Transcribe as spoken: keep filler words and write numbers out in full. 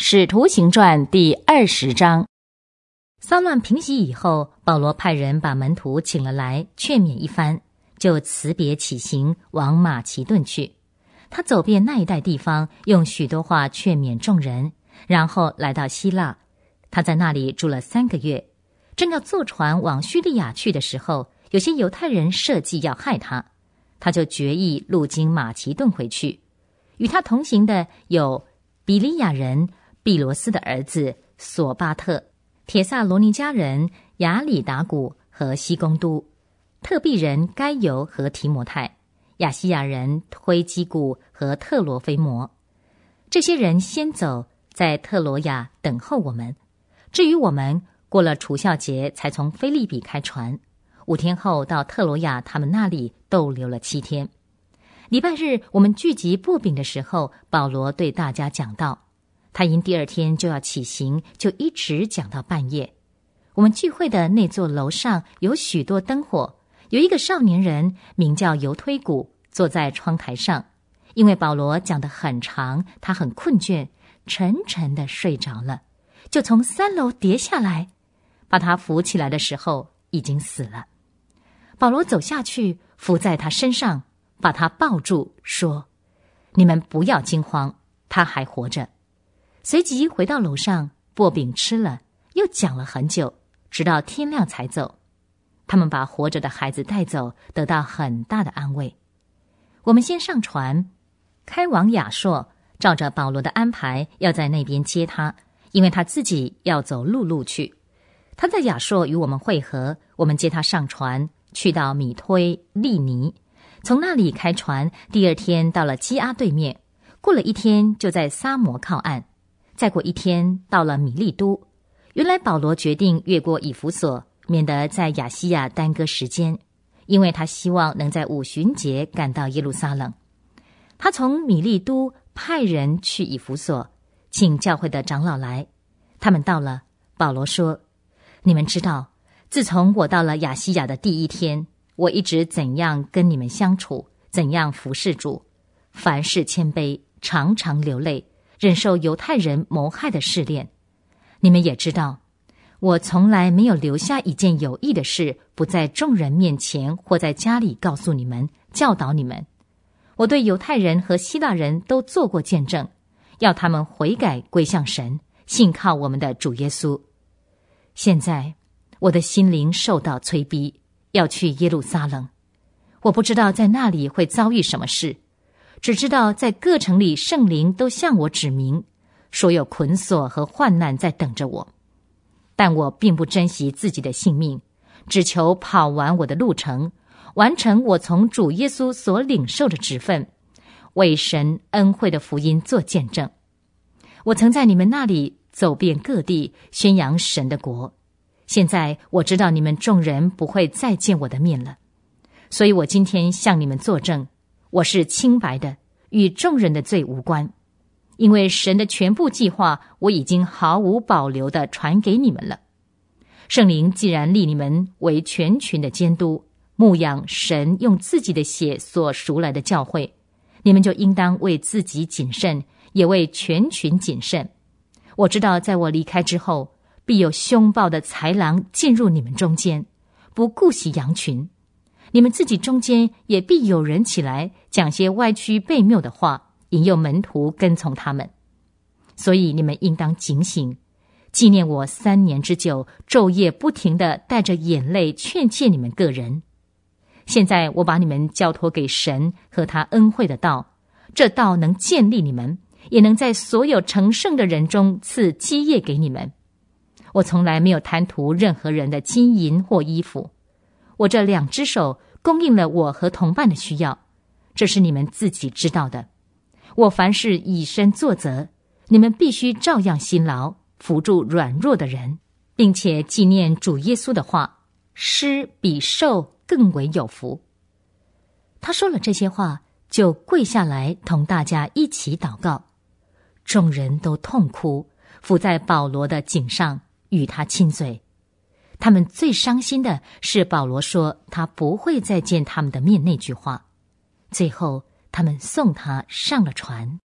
使徒行传第二十章。骚乱平息以后，保罗派人把门徒请了来，劝勉一番，就辞别起行，往马其顿去。他走遍那一带地方，用许多话劝勉众人，然后来到希腊。他在那里住了三个月，正要坐船往叙利亚去的时候，有些犹太人设计要害他，他就决意路经马其顿回去。与他同行的有比利亚人毕罗斯的儿子索巴特、帖撒罗尼迦人亚里达古和西公都、特庇人该犹和提摩太、亚西亚人推基古和特罗菲摩。这些人先走，在特罗亚等候我们。至于我们，过了除酵节才从腓立比开船，五天后到特罗亚他们那里逗留了七天。礼拜日我们聚集擘饼的时候，保罗对大家讲道，他因第二天就要起行，就一直讲到半夜。我们聚会的那座楼上有许多灯火，有一个少年人名叫犹推古，坐在窗台上。因为保罗讲得很长，他很困倦，沉沉地睡着了，就从三楼跌下来，把他扶起来的时候已经死了。保罗走下去，伏在他身上，把他抱住，说：你们不要惊慌，他还活着。随即回到楼上，擘饼吃了，又讲了很久，直到天亮才走。他们把活着的孩子带走，得到很大的安慰。我们先上船，开往亚朔，照着保罗的安排，要在那边接他，因为他自己要走陆路去。他在亚朔与我们会合，我们接他上船，去到米推利尼，从那里开船，第二天到了基阿对面，过了一天就在撒摩靠岸，再过一天到了米利都。原来保罗决定越过以弗所，免得在亚细亚耽搁时间，因为他希望能在五旬节赶到耶路撒冷。他从米利都派人去以弗所，请教会的长老来。他们到了，保罗说：你们知道，自从我到了亚细亚的第一天，我一直怎样跟你们相处，怎样服侍主，凡事谦卑，常常流泪，忍受犹太人谋害的试炼。你们也知道，我从来没有留下一件有益的事，不在众人面前或在家里告诉你们，教导你们。我对犹太人和希腊人都做过见证，要他们悔改归向神，信靠我们的主耶稣。现在我的心灵受到催逼，要去耶路撒冷。我不知道在那里会遭遇什么事，只知道在各城里圣灵都向我指明，说有捆锁和患难在等着我。但我并不珍惜自己的性命，只求跑完我的路程，完成我从主耶稣所领受的职分，为神恩惠的福音做见证。我曾在你们那里走遍各地，宣扬神的国。现在我知道你们众人不会再见我的面了，所以我今天向你们作证，我是清白的，与众人的罪无关。因为神的全部计划，我已经毫无保留地传给你们了。圣灵既然立你们为全群的监督，牧养神用自己的血所赎来的教会，你们就应当为自己谨慎，也为全群谨慎。我知道在我离开之后，必有凶暴的豺狼进入你们中间，不顾惜羊群。你们自己中间也必有人起来，讲些歪曲悖谬的话，引诱门徒跟从他们。所以你们应当警醒，纪念我三年之久，昼夜不停地带着眼泪劝诫你们个人。现在我把你们交托给神和他恩惠的道，这道能建立你们，也能在所有成圣的人中赐基业给你们。我从来没有贪图任何人的金银或衣服，我这两只手供应了我和同伴的需要，这是你们自己知道的。我凡事以身作则，你们必须照样辛劳，扶助软弱的人，并且纪念主耶稣的话，施比受更为有福。他说了这些话，就跪下来同大家一起祷告。众人都痛哭，伏在保罗的颈上，与他亲嘴。他们最伤心的是保罗说他不会再见他们的面那句话。最后他们送他上了船。